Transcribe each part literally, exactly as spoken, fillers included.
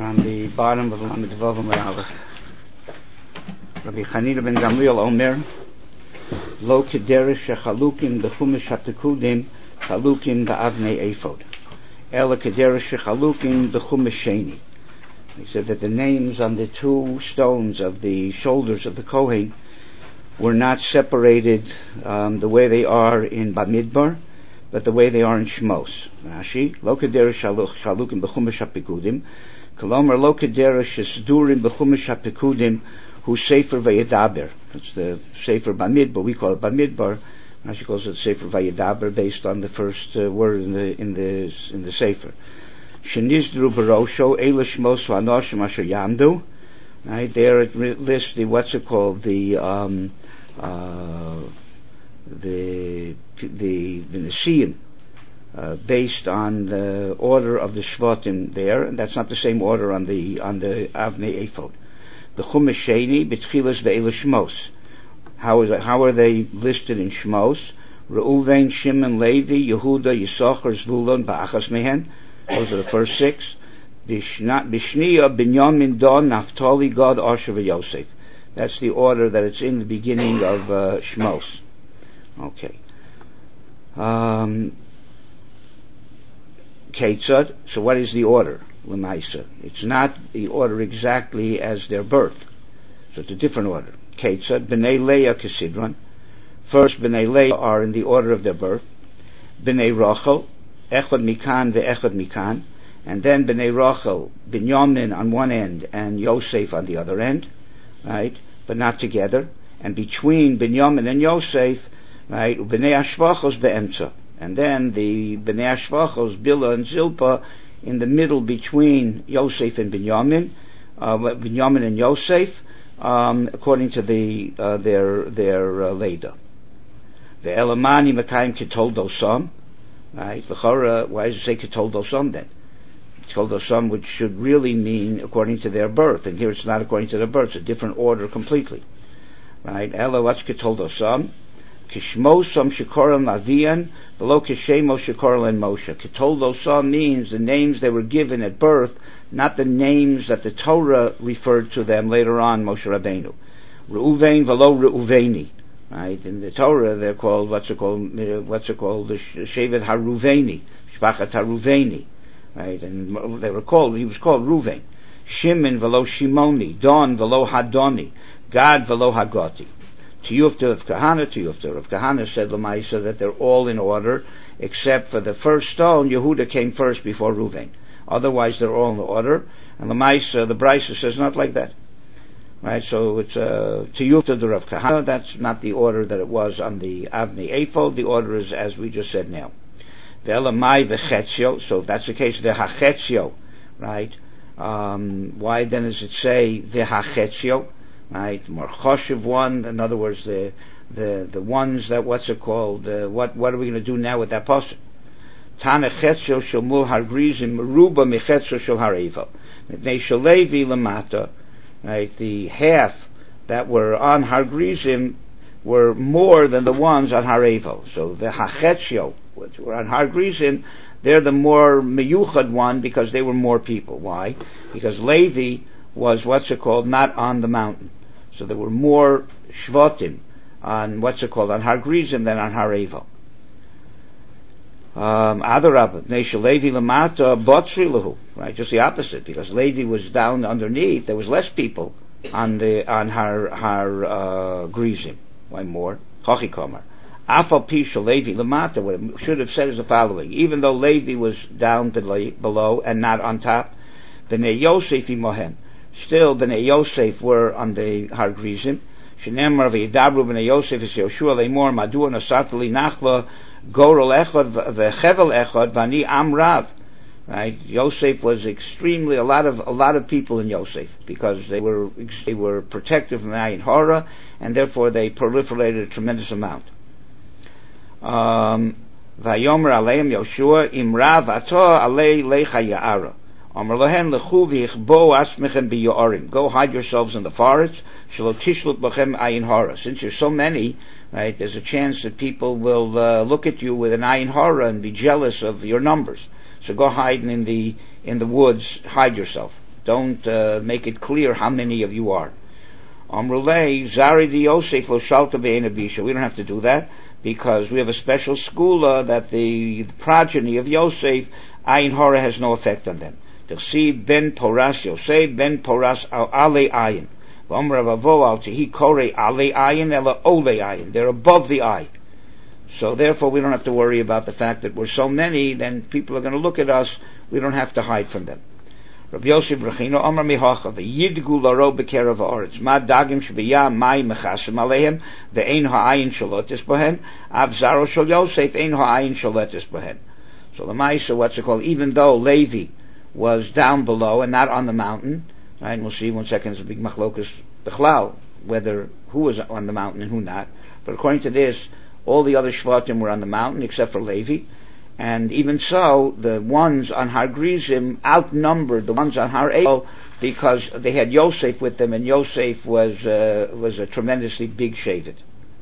on the bottom of the Lamed Vav Amud Aleph. Rabbi Chanina ben Gamliel Omer, Lo kederech shechalukim b'chumash hapekudim chalukim ba'avnei ephod. Ela kederech shechalukim b'chumash sheni. He said that the names on the two stones of the shoulders of the Kohen were not separated um, the way they are in Bamidbar, but the way they are in Shmos. Rashi, Lo kederech shechalukim b'chumash hapekudim, Kolomer Lo kederech shesdurim b'chumash hapekudim who Sefer Vayedaber. That's the Sefer Bamidbar. We call it Bamidbar. Rashi calls it Sefer Vayedaber, based on the first uh, word in the in the in the Sefer. Shenizdru Barosho Eila Shmos Vanoshim Asher Yamdu. Right there, it lists the what's it called the um, uh, the the the Nesiim, uh, based on the order of the Shvatim there, and that's not the same order on the on the Avnei Ephod. The Chumash Sheni B'tchilas ve'ela Shmos. How is it? How are they listed in Shmos? Reuven, Shimon, Levi, Yehuda, Yisachar, Zvulun, Ba'achas Mehen. Those are the first six. Bishniya, Binyamin, Dan, Naphtali, Gad, Asher, Yosef. That's the order that it's in the beginning of uh, Shmos. Okay. Um, Ketzad. So what is the order? L'maisa. It's not the order exactly as their birth. So it's a different order. Ketzad, B'nai Leah Kesidron. First, B'nai Leah are in the order of their birth. B'nai Rachel, Echad Mikan ve'Echad Mikan. And then B'nai Rachel, Binyamin on one end and Yosef on the other end. Right? But not together. And between Binyamin and Yosef, right, B'nai Ashvachos be'emtza. And then the B'nai Ashvachos, Bilhah and Zilpah, in the middle between Yosef and Binyamin, uh, Binyamin and Yosef, um, according to the uh, their their uh, Leda. The Elamani Makayim Ketol Dosam, right? L'chora, why does it say Ketol Dosam then? Ketol Dosam, which should really mean according to their birth, and here it's not according to their birth; it's a different order completely, right? Ela, what's Ketol Dosam? Kishmosam Shekoran Lavian, below Kishemo Shekoran Moshe. Ketol Dosam means the names they were given at birth, not the names that the Torah referred to them later on, Moshe Rabbeinu. Reuven velo Reuveni. Right? In the Torah they're called, what's it called, what's it called, the Shevet HaRuveni, Shpachat HaRuveni. Right? And they were called, he was called Reuven. Shimon velo Shimoni, Don velo Hadoni, Gad velo Hagoti. Tiyufta of Kahana, Tiyufta of Kahana said Lamaisa that they're all in order, except for the first stone, Yehuda came first before Reuven. Otherwise they're all in order. And Lamaisa, the Brisa says not like that. Right, so it's uh, Tiyufta of Kahana, that's not the order that it was on the Avnei Ephod, the order is as we just said now. Ve'elamai v'chetzio, so if that's the case, v'hachetzio, right? Um, why then does it say v'hachetzio? Right, more choshev one. In other words, the the the ones that what's it called? Uh, what what are we going to do now with that pasuk? Tana chetzio shel mul hargrizim meruba mechetzio shel harevo. Mipnei shel Levi lamata. Right, the half that were on hargrizim were more than the ones on harevo. So the hachetzio, which were on hargrizim, they're the more meyuchad one because they were more people. Why? Because Levi was what's it called not on the mountain, so there were more shvatim on what's it called on Har Grizim than on Har Evo. Um, Adarabah, Nesha Levi Lamata Botzri Lahu, right? Just the opposite, because Levi was down underneath. There was less people on the on Har Har uh, Grizim. Why more? Chachi Komar. Afal Pisha Levi Lamata. What it should have said is the following: even though Levi was down below and not on top, Bnei Yosef Mohen. Still, Bnei Yosef were on the Har Grizim. Shenemar v'yidabru Bnei Yosef is Yoshua leimor madua nasatli nachla gorel echad v'chevel echad v'ani am rav. Right? Yosef was extremely a lot of a lot of people in Yosef because they were they were protected from the Ayin Hara, and therefore they proliferated a tremendous amount. Um, Vayomer aleim Yoshua im rav ato alei lecha ya'ara. Go hide yourselves in the forest. Since you're so many, right, there's a chance that people will uh, look at you with an ayin hara and be jealous of your numbers. So go hide in the in the woods, hide yourself. Don't uh, make it clear how many of you are. Amrulei Zari di Yosef lo shalta be'ena bisha. We don't have to do that because we have a special skula that the, the progeny of Yosef, Ayin Hora, has no effect on them. T'chsi ben Poras Yosef ben Poras al ale Ayin. V'omra v'avo al tehi kore ale Ayin ela ole Ayin. They're above the eye. So therefore we don't have to worry about the fact that we're so many, then people are going to look at us. We don't have to hide from them. Rabbi Yosef Rechino Omer Mihacha v'yidgu laro b'kerav ha'aretz ma dagim shebiyah mai mechasim aleihem ve'ein ha'ayin shalotis bohen av zaro shel Yosef ein ha'ayin shalotis bohen. So the Maisa, what's it called, even though Levi was down below and not on the mountain, right, and we'll see one second, it's a big machlokus b'chlal, whether who was on the mountain and who not, but according to this, all the other Shvatim were on the mountain except for Levi. And even so, the ones on Har Grizim outnumbered the ones on Har Evel because they had Yosef with them, and Yosef was uh, was a tremendously big Shevet.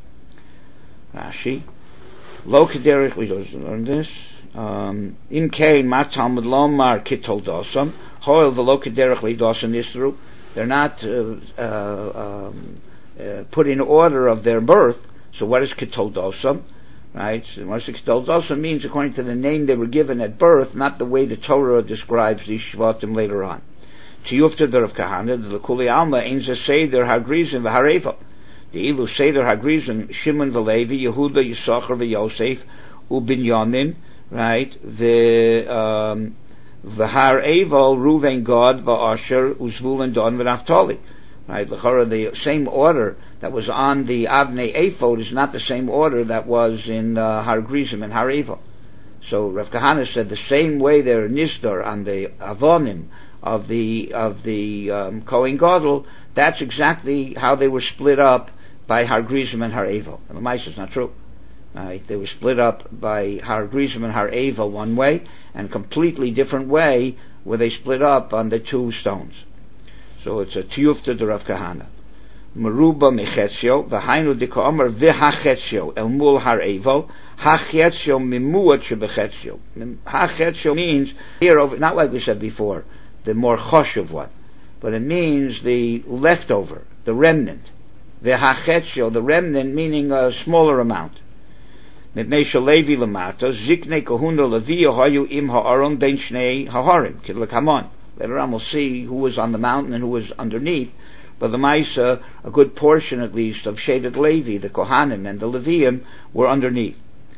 Rashi, Lo Kederich, we don't learn this. In Kain Matalmud Lomar Kitol Dosam, Hoil the Lo Kederich Lidosan Isru. They're not uh, uh, um, uh, put in order of their birth. So what is Kitol Dosam? Right? So Kitol Dosam means according to the name they were given at birth, not the way the Torah describes these Shvatim later on. Tiyufta der of Kahana, the Kuli Alma, Ein Ze Seder Hagrizim v'Harevel. The Ilu Seder Hagrizim, Shimon v'Levi, Yehuda, Yisachar v'Yosef, Ubinyamin, right? The, um, V'Har Evel, Ruven, Gad, V'Asher, Uzvul, and Don, v'Naftali. Right? The same order that was on the Avnei Ephod is not the same order that was in uh, Har Grizim and Har Evel. So Rav Kahana said the same way they're nisdar on the Avonim of the of the um, Kohen Gadol, that's exactly how they were split up by Har Grizim and Har Evel. And the Maisa is not true. Right? They were split up by Har Grizim and Har Evel one way, and completely different way where they split up on the two stones. So it's a tiyufta de Rav Kahana. Meruba mechetzio, v'hainu dika omer v'hachetzio, el mul har evel, hachetzio mimuat shebechetzio. Hachetzio means, here, over, not like we said before, the more choshev one, but it means the leftover, the remnant. V'hachetzio, the remnant meaning a smaller amount. Mipnei shelevi lamata, ziknei kahuna leviya hayu im ha'aron ben shnei ha'harim, kidlek hamon. Later on we'll see who was on the mountain and who was underneath. But the Maisa, a good portion at least of Shevet Levi, the Kohanim and the Leviim, were underneath.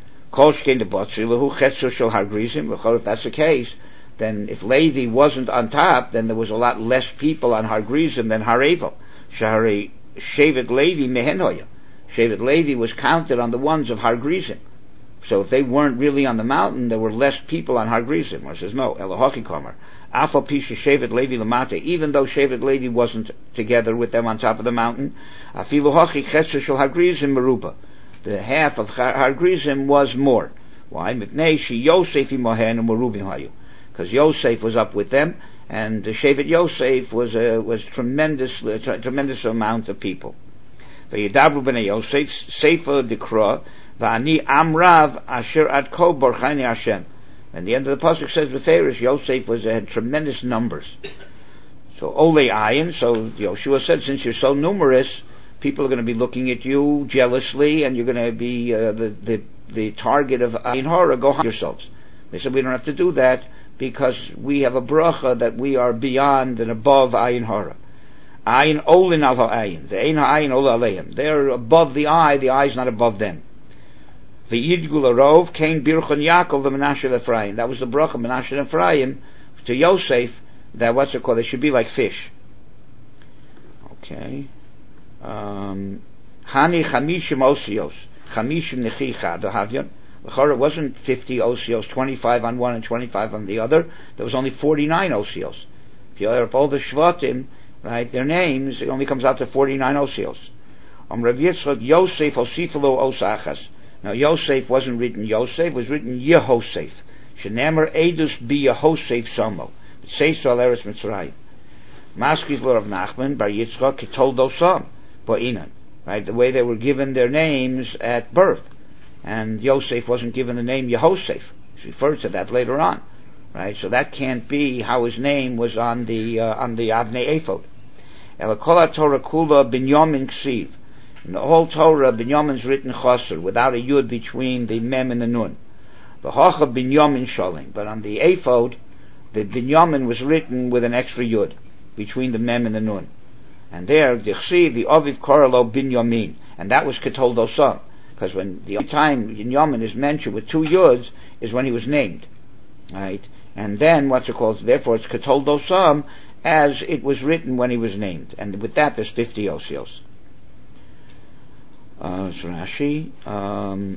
If that's the case, then if Levi wasn't on top, then there was a lot less people on Har Grizim than Har Evel. Shahari Shevet Levi mehenoya. Shevet Levi was counted on the ones of Har Grizim. So if they weren't really on the mountain, there were less people on Har Grizim. Or says no, Elohoki Komer. Afal Pisha Shevet Levi Lamate, even though Shevet Levi wasn't together with them on top of the mountain, Afilu Hachi Chetzer Shel Har Grizim Meruba. The half of Har Grizim was more. Why? Mipnei Shi Yosef Imohen Merubim Hayu. Because Yosef was up with them, and the Shevet Yosef was a was tremendous, a tremendous amount of people. V'yidabru b'nei Yosef Sefer Dikra V'ani Amrav Asher Ad Ko Borchani Hashem. And the end of the pasuk says Beferish Yosef was had tremendous numbers. So Ole Ayin, so Yoshua said, since you're so numerous, people are going to be looking at you jealously, and you're going to be uh, the, the the target of Ayin Hora. Go hide yourselves. They said we don't have to do that because we have a bracha that we are beyond and above Ayin Hora. Ayin Olin al Ayin, the Ein Ha'ayin Ola Aleim. They're above the eye. The eye is not above them. The Yidgul Arov came Birchon Yaakov the Menashe Ephraim. That was the bracha Menashe Ephraim to Yosef. That what's it called? They should be like fish. Okay. Um, Hani Chamishim Osios, Chamishim Nechicha Dahavyon. It wasn't fifty Osios, twenty-five on one and twenty-five on the other. There was only forty-nine Osios. If you add up all the Shvatim, right, their names, it only comes out to forty-nine Osios. Om Rav Yitzchak Yosef Osifalo Osachas. Now Yosef wasn't written Yosef, it was written Yehosef. Shenemer Edus bi Yehosef Somo. It says so Eretz Mitzrayim. Maskis Lord of Nachman, Bar Yitzchak, Kitol Dosam, Bo'inan. Right, the way they were given their names at birth. And Yosef wasn't given the name Yehosef. He's referred to that later on. right? So that can't be how his name was on the uh, on the Avnei Ephod. Elakol Torah Kula Binyamin Ksiv. In the whole Torah, Binyamin's written Chosr, without a Yud between the Mem and the Nun. The Hocha Binyamin Sholim. But on the Ephod, the Binyamin was written with an extra Yud between the Mem and the Nun. And there, the Chsiv, the Oviv Koralo Binyamin. And that was Ketol Dosam. Because when the only time Binyamin is mentioned with two Yuds is when he was named. Right? And then, what's it called? Therefore, it's Ketol Dosam, as it was written when he was named. And with that, there's fifty Osios. Uh, so Rashi, um,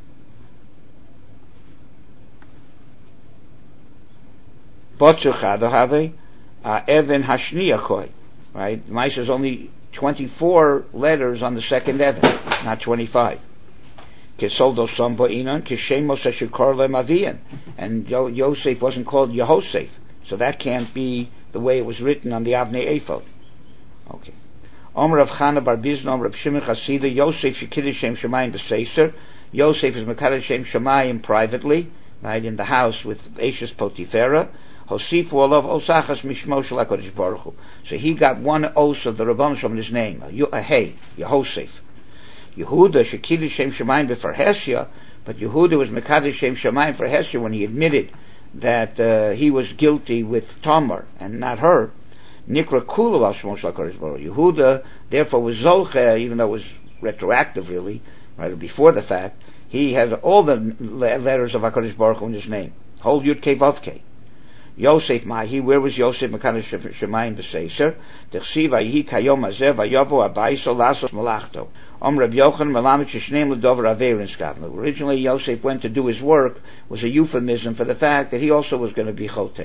Botzuchado have, Evan Hashniyakoi. Right? The Mice is only twenty-four letters on the second Evan, not twenty-five. Kesoldo Sambo Inan, Keshemos Ashikor Lemavian. And Yo- Yosef wasn't called Yehosef. So that can't be the way it was written on the Avnei Ephod. Okay. Omer Rav Chana Bar Bizna, Omer Rav Shimon Chasida, Yosef Shekiddush Shem Shemayim B'Seiser. Yosef is Mekadosh Shem Shemayim privately, right, in the house with Eishes Potifera. Hosifu Olav Osachas Mishmo Shel HaKadosh Baruch Hu. So he got one os of the Rabban Shem in his name, a, a hey, Yehosef. Yehuda Shekiddush Shem Shemayim B'Farhesia, but Yehuda was Mekadosh Shem Shemayim for Hesia when he admitted that uh, he was guilty with Tamar and not her. Nikra Kulu al Shmo Shel HaKadosh Baruch Hu. Yehuda therefore was Zolche, even though it was retroactive really, right, before the fact. He had all the letters of HaKadosh Baruch Hu in his name. Whole Yud Kei Vav Kei. Yosef Mahi, where was Yosef Mekadosh Shemayim B'Seiser? T'chsiv Vayihi Kayom Hazeh Vayovo Abayso Lasos Malachto. Om Reb Yochanan Melamed Sheshneim L'Dover Aveir in Skavna. Originally Yosef went to do his work, was a euphemism for the fact that he also was going to be Chote.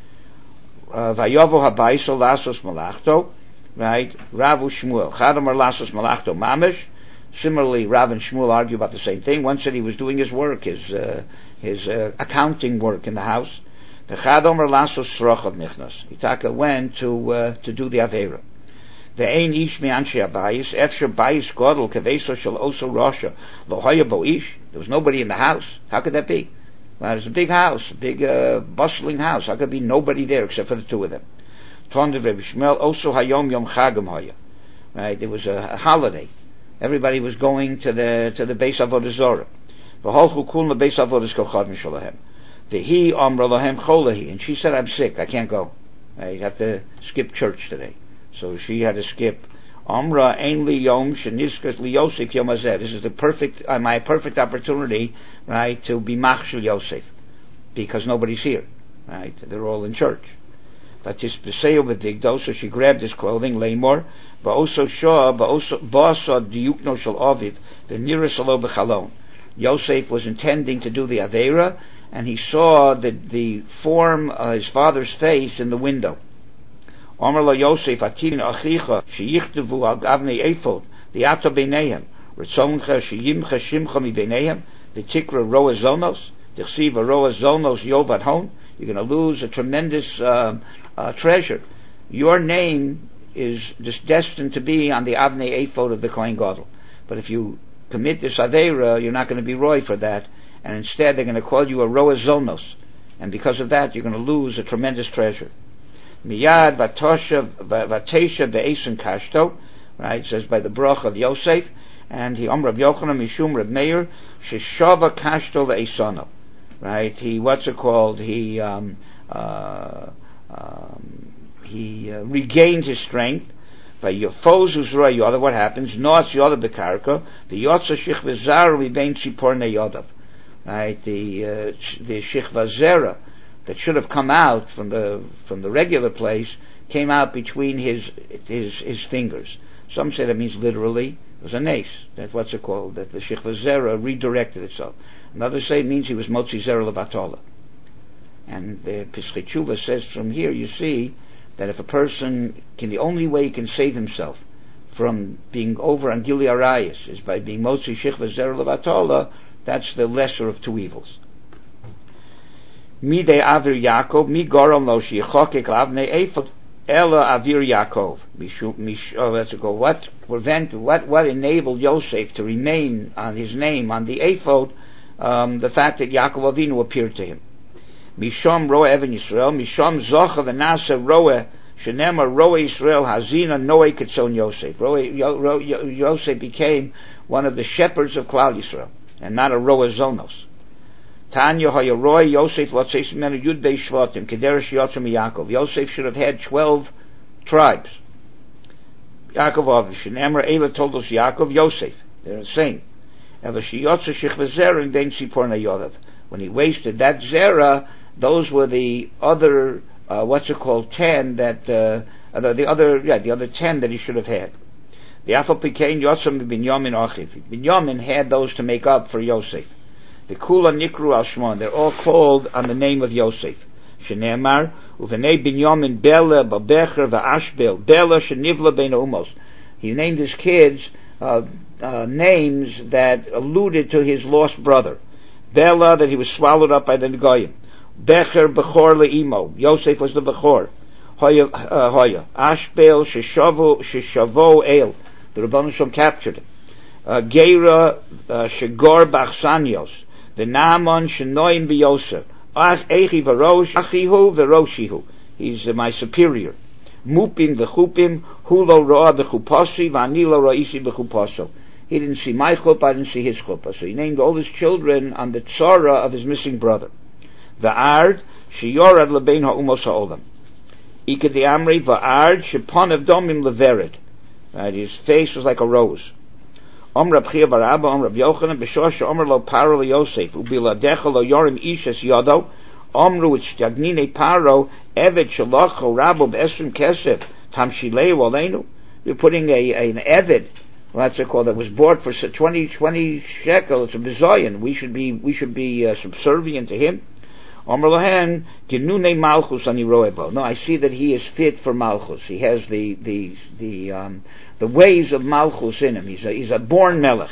Vayovo Habayso Lasos Malachto, right? Ravu Shmuel. Chadamar Lasos Malachto Mamish. Similarly, Rav and Shmuel argue about the same thing. One said he was doing his work, his uh, his uh, accounting work in the house. The Chadomer Lasos Srochav Nichnas. Itaka went to uh, to do the Aveira. The Ein Ish Mi Anshe Abayis, Efsher Bayis Godel Kaveso Shel Oso Rosha Lohaya Bo Ish. There was nobody in the house. How could that be? Well, it's a big house, a big uh, bustling house. How could be nobody there except for the two of them? Tondev Reb Shmuel Oso Hayom Yom Chagam Haya. Right, there was a, a holiday. Everybody was going to the to the Beis Avodah Zorah. V'holchu kul Beis Avodah Kochad Mishalahem. V'hi Amra Lahem Cholahi, and she said, "I'm sick. I can't go. I have to skip church today." So she had to skip. Amra Ein Li Yom Shenizkas Li Yosef Yom Hazeh. This is the perfect, uh, my perfect opportunity, right, to be Machshel Yosef, because nobody's here, right? They're all in church. But this Peseo B'Digdo, so she grabbed his clothing, Lamor. Ba'oso Shah, Ba'oso Diyukno Shel Aviv, the nearest Alo B'Chalon. Yosef was intending to do the Aveira, and he saw the, the form of his father's face in the window. Omer lo Yosef, Atin Achicha, Sheyichtavu al Avnei Ephod, the Ato Beinehem, Ritzoncha Sheyimcha Shimcha Mi Beinehem, the Tikra Roa Zonos, the Chsiva Roa Zonos Yovad Hon. You're going to lose a tremendous uh, uh, treasure. Your name is just destined to be on the Avnei Ephod of the Kohen Gadol. But if you commit this Aveira, you're not going to be Roy for that, and instead they're going to call you a Roa Zonos. And because of that, you're going to lose a tremendous treasure. Miyad Vatosha Vatesha Be'esin Kashto, right, says by the Brach of Yosef, and he Om Rav Yochanan Mishum Rav Meir, Sheshava Kashto Le'esono. Right, he, what's it called, he, um, uh, um, he uh, regained his strength. By Yofozus Roy Yodav, what happens? Noatz Yodav Bekarka, the Yotza Shichva Zara Ribein Tzipor Yodav. Right, the, uh, the Shichva Zera that should have come out from the, from the regular place, came out between his, his, his fingers. Some say that means literally, it was a nace. That's what's it called, that the Shichva Zera redirected itself. Another say it means he was Motzi Zera Levatola. And the Pischei Tshuva says from here, you see, that if a person can, the only way he can save himself from being over on Gili Arayis is by being Motzi Shichva Zera Levatola, that's the lesser of two evils. Mi de Avir Yaakov, mi Gorom lo sheyachokek lavnei Ephod, ela Avir Yaakov. Oh, let's go. What prevent? What what enabled Yosef to remain on his name on the Ephod? Um, the fact that Yaakov Avinu appeared to him. Mishom roa even Yisrael, Mishom zocha v'nasa roa, shenema roa Yisrael hazina noe ketzon Yosef. Roa, Yosef became one of the shepherds of Klal Yisrael, and not a roa zonos. Tanya haya roa Yosef lotzeis menu yud bei shvatim, kederesh yotzim Yaakov. Yosef should have had twelve tribes. Yaakov Avish, and Emra Ela told us Yaakov, Yosef. They're the same. When he wasted that zera, those were the other, uh, what's it called, ten that, uh, the, the other, yeah, the other ten that he should have had. The Afal Pekain Yotzam Binyamin Achiv. Binyamin had those to make up for Yosef. The Kula Nikru Al Shmon, they're all called on the name of Yosef. Shenemar, Uvenei Binyamin Bela, Babecher, Va'ashbel, Bela, Shenivla Bein Umos. He named his kids, uh, uh, names that alluded to his lost brother. Bela, that he was swallowed up by the Negoyim. Becher, Bechor Le'imo. Yosef was the Bechor. Hoya, uh, Hoya. Ashbel, Sheshavo, Sheshavo El. The Rebbeinu Shalom captured him. Uh, Geira, uh, Shegor Bachsanios. The Naaman, Shenoim B'Yosef. Echi Varosh, Achihu Veroshihu. He's uh, my superior. Mupim v'chupim, hulo ro'a b'chuposi, v'anilo ra'isi b'chuposo. He didn't see my chuppah, I didn't see his chuppah. So he named all his children on the tzara of his missing brother. V'ard, sheyorad lebein ha'umos ha'olam. Ika de amri, v'ard, sheponav domim levered. Right, his face was like a rose. Om Rab Chia bar Abba, Om Rab Yochanan, b'shor she'omer lo paro le'Yosef, u'biladecha lo yorim ishes yodo, Omru it stagnine paro, evet shalocho rabo b'esrim kesef, tamshilei walenu. We're putting a, a, an evet, what's it called, that was bought for twenty, twenty shekel, it's a bizoyan. We should be, we should be uh, subservient to him. Omer lohen, genune malchus ani roebo. No, I see that he is fit for malchus. He has the, the, the, um, the ways of malchus in him. He's a, he's a born melech.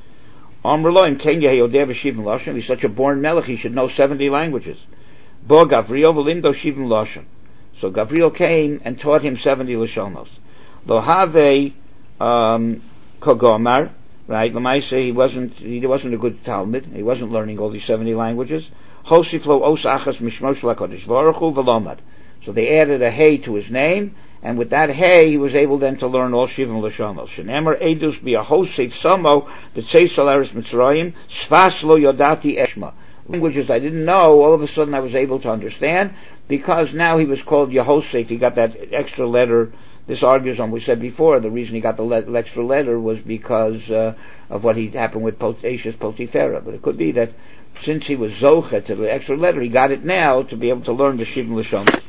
He's such a born melech, he should know seventy languages. Bo Gavriel v'lindo shivim lashon. So Gavriel came and taught him seventy lashonos. Lo have um, kogomar, right? Lamaise, he wasn't he wasn't a good Talmud. He wasn't learning all these seventy languages. Hosiflo os achas mishmosh lakodesh baruch hu v'lomad. So they added a hey to his name, and with that hey, he was able then to learn all shivim lashonos. Shenemer edus bi'ahosef samo b'tzei salaris mitzrayim sfas lo yodati eshma. Languages I didn't know, all of a sudden I was able to understand, because now he was called Yehosef. He got that extra letter. This argues on what we said before. The reason he got the le- extra letter was because uh, of what he happened with Ashes Potiphera. But it could be that since he was Zocha to the extra letter, he got it now to be able to learn the Shivim Lashon.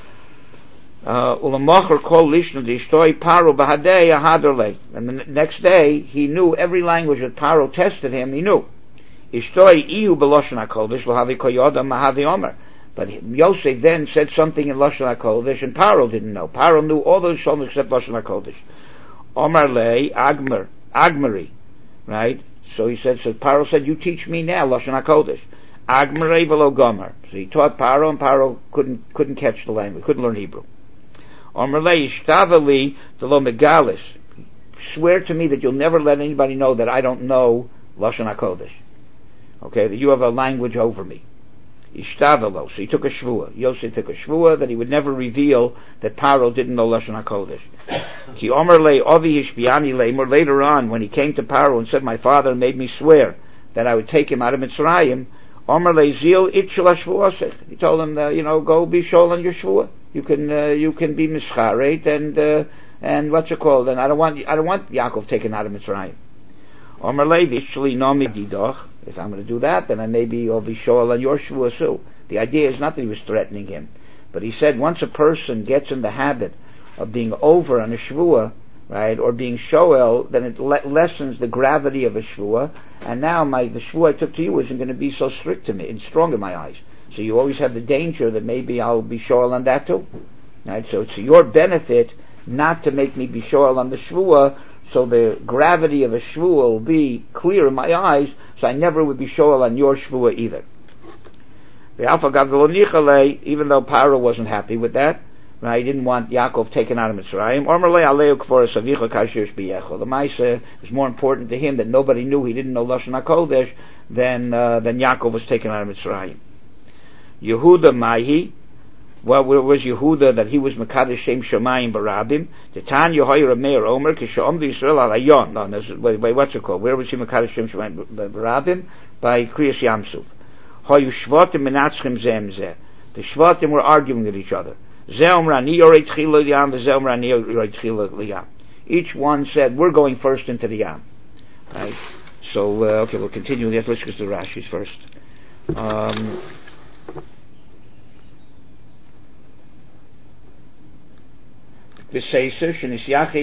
Ulamacher kol lishna d'ishtoi Paro b'hadei ahaderle. And the next day, he knew every language that Paro tested him, he knew. Ishtoi ihu b'loshen hakodesh l'havi koyodam mahavi omer. But Yosef then said something in Lashon HaKodesh, and Paro didn't know. Paro knew all those Shalom except Lashon HaKodesh. Omar lei agmer, agmeri, right? So he said, so Paro said, you teach me now Lashon HaKodesh. Agmerei v'lo gomer. So he taught Paro, and Paro couldn't, couldn't catch the language, couldn't learn Hebrew. Omar lei ishtavali v'lo megalis. Swear to me that you'll never let anybody know that I don't know Lashon HaKodesh. Okay, that you have a language over me. Ishtavalo. So he took a shvua. Yosef took a shvua that he would never reveal that Paro didn't know Lashon HaKodesh. Ki omer le ovi hishbiani leimor. Later on, when he came to Paro and said, my father made me swear that I would take him out of Mitzrayim, omer le zil itchel hashvuasech. He told him, uh, you know, go be shol on your shvua. You can, uh, you can be mischaret and, uh, and what's it called? And I don't want, I don't want Yaakov taken out of Mitzrayim. Omer le vishli nomi didoch. If I'm going to do that, then I maybe will be shoel on your shvua too. The idea is not that he was threatening him, but he said once a person gets in the habit of being over on a shvua, right, or being shoel, then it le- lessens the gravity of a shvua, and now my the shvua I took to you isn't going to be so strict to me, it's strong in my eyes. So you always have the danger that maybe I'll be shoel on that too, right? So it's to your benefit not to make me be shoel on the shvua, so the gravity of a shvua will be clear in my eyes, so I never would be shoel on your shvua either. Even though Paro wasn't happy with that, right, he didn't want Yaakov taken out of Mitzrayim. The Maisa is more important to him that nobody knew he didn't know Lashon HaKodesh than, uh, than Yaakov was taken out of Mitzrayim. Yehuda Mahi. Well, where was Yehuda that he was Mekadesh Shem Shemayim Barabim? The Tan Yehoyer Meir Omer Kishom the Yisrael Alayon. No, that's, wait, wait, what's it called? Where was he Mekadesh Shem Shemayim Barabim? By Kriyas Yamsuf. Hoyu Shvatim Menatzchem Zem Zeh. The Shvatim were arguing with each other. Zeh Omra Ni Yorei Tchila Liyam, Zeh Omra Ni Yorei Tchila Liyam. Each one said, we're going first into the Yam. Right? So, uh, okay, we'll continue with that. Let's go to Rashi's first. Um, Yosef was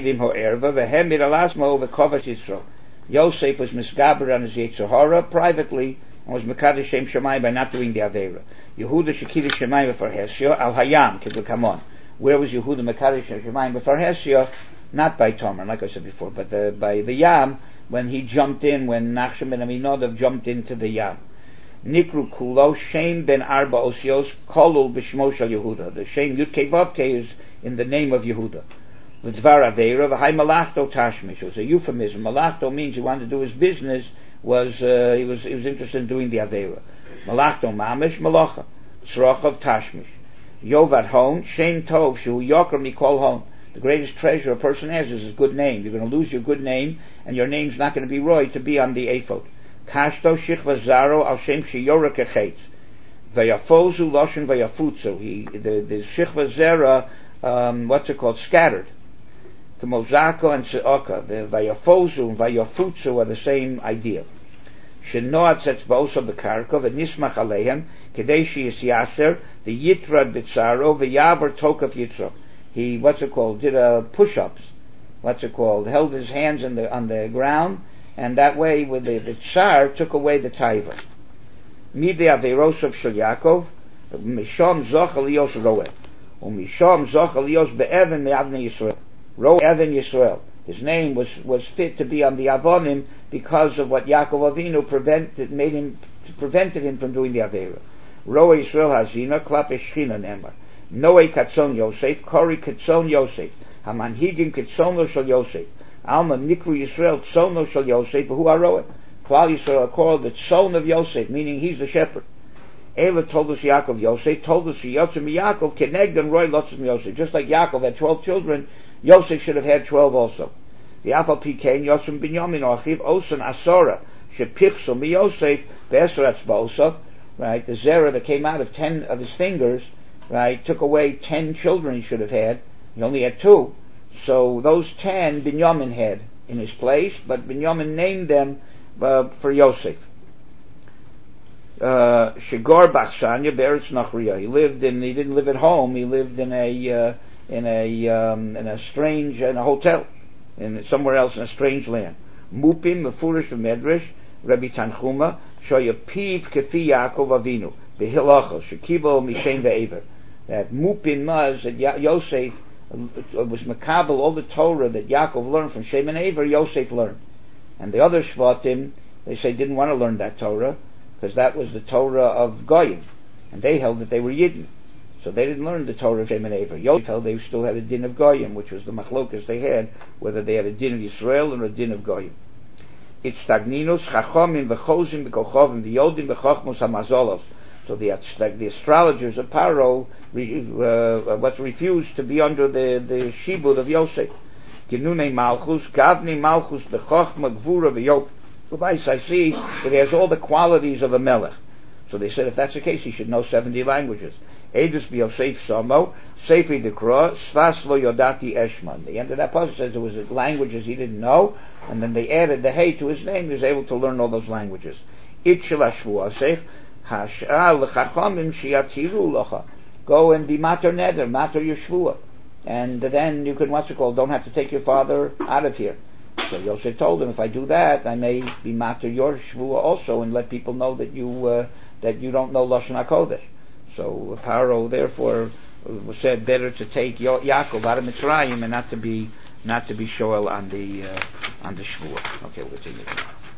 misgaber on his Yetzer Hara privately and was Mekadesh Shem Shemayim by not doing the Aveira. Yehuda Shekidesh Shemayim b'far Hesya al Hayam Kidul Kamon. Where was Yehuda Mekadesh Shem Shemayim b'far Hesya? Not by Tomer, like I said before, but the, by the Yam when he jumped in, when Nachshon ben Aminadav jumped into the Yam. Nikru Kulo Shem ben Arba Osios Kolul b'Shmo Shel Yehuda. The Shem Yud Kei Vav Kei is in the name of Yehuda. The Dvar Aveira, v'hai Malachto Tashmish. It was a euphemism. Malachto means he wanted to do his business. Was uh, he was he was interested in doing the Aveira. Malachto Mamish Malacha Tzrochav Tashmish. Yovad Hon Shem Tov Shu Yoker Mikol Hon. The greatest treasure a person has is his good name. You're going to lose your good name, and your name's not going to be roy to be on the ephod. Kashto Shichva Zaro Al Shem Sheyora Kechetz. Vayafozu Loshen Vayafutzu. He the the Shichva Zera. Um, what's it called? Scattered. The Mozako and Seoka, the Vayafozu and Vayafutzu are the same idea. Shenoat sets Bosa Bekarkov and Nismach Alehem, Kadeshi is Yaser, the Yitrad Bitsaro, the Yavar Tokaf Yitzro. He, what's it called? Did a push-ups. What's it called? Held his hands on the on the ground, and that way, with the, the Tsar, took away the Taiva. Mide Averosov Shel Yaakov, Mishom Zoch Elios Roeh. Umishom Zoch Elios be'even me'avnei Yisrael. Ro Evan Yisrael. His name was, was fit to be on the Avonim because of what Yaakov Avinu prevented, made him, prevented him from doing the Aveira. Ro Yisrael Hazina, Klap Eshchina Nemar. Noe Katzon Yosef, Kori Katzon Yosef. Hamanhigim Katzono Shal Yosef. Alma Nikru Yisrael Tzono Shal Yosef, who are Roe. Klal Yisrael are called the Tzon of Yosef, meaning he's the shepherd. Ela told us Yaakov Yosef, told us Yotzim Yaakov, Kenegdan Roy Lotzim Yosef. Just like Yaakov had twelve children, Yosef should have had twelve also. The Afal Pikein, Yotzim Binyamin Achiv, Osan Asora, Shepichso Mi Yosef, Be'esratz Ba'osov, right? The Zerah that came out of ten of his fingers, right, took away ten children he should have had. He only had two. So those ten Binyamin had in his place, but Binyamin named them uh, for Yosef. Uh, Shigor Bachshanya Beretz Nachriya. He lived in. He didn't live at home. He lived in a uh, in a um, in a strange in a hotel, in somewhere else in a strange land. Mupim Mefurish Medrash Rabbi Tanchuma Shoya Piv Kefi Yaakov Avinu Behilachos Shekibo Mishen Ve'ever. That Mupim was that Yosef was makabel all the Torah that Yaakov learned from Shem and Aver. Yosef learned, and the other Shvatim they say didn't want to learn that Torah, because that was the Torah of Goyim, and they held that they were Yidden. So they didn't learn the Torah of Shem and Aver. Yosef held they still had a din of Goyim, which was the machlokas they had, whether they had a din of Yisrael or a din of Goyim. It's Tagninus, Chachomim, V'chozim, V'kochovim, V'yodim, V'chochmos, HaMazolos. So the, the astrologers of Paro uh, was refused to be under the, the shibud of Yosef. Genunei Malchus, Gavnei Malchus, B'chochma, Gvura, V'yop. I see that he has all the qualities of a melech. So they said if that's the case, he should know seventy languages. Edus b'Yosef Samo, Sefi Dekra, Svas lo Yodati Eshman. The end of that passage says there was languages he didn't know, and then they added the hey to his name. He was able to learn all those languages. Itchel Ashvuasech, Hash'al L'chachamim Shiatiru Locha. Go and be mater neder, mater Yeshua. And then you can, what's it called, don't have to take your father out of here. So Yosef told him, if I do that, I may be mater your shvua also, and let people know that you uh, that you don't know Lashon HaKodesh. So Paro therefore was said better to take Yo- Yaakov out of Mitzrayim and not to be not to be shoel on the uh, on the shvua. Okay, we'll continue.